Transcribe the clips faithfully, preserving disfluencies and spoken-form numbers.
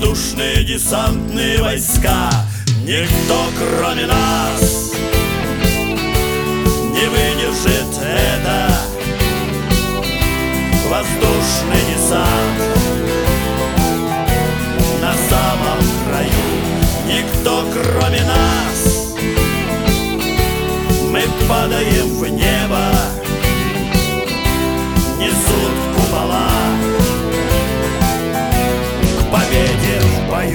Воздушные десантные войска. Никто, кроме нас, не выдержит это. Воздушный десант на самом краю. Никто, кроме нас, мы падаем в небо, несут купола к победе в бою.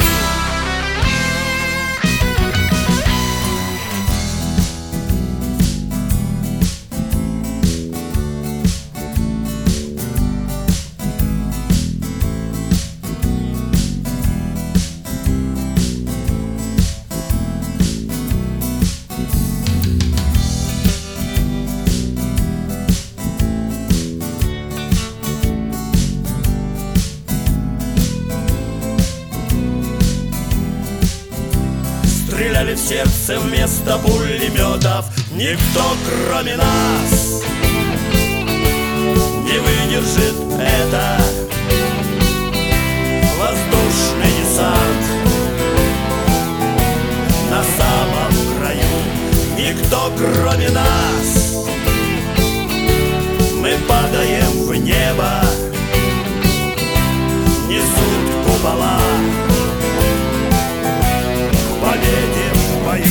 Стреляли в сердце вместо пулеметов. Никто, кроме нас, не выдержит это. Воздушный десант на самом краю. Никто, кроме нас, мы падаем в небо, несут купола к победе в бою.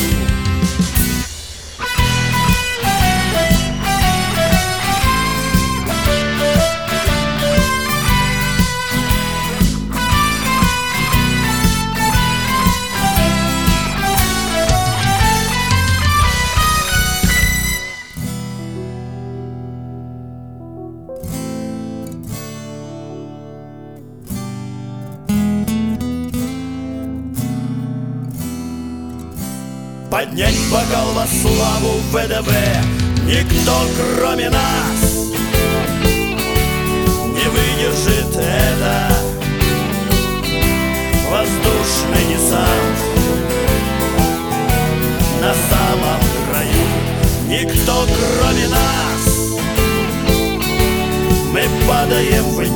Поднять бокал во славу ВДВ. Никто, кроме нас, не выдержит это. Воздушный десант на самом краю. Никто, кроме нас, мы падаем в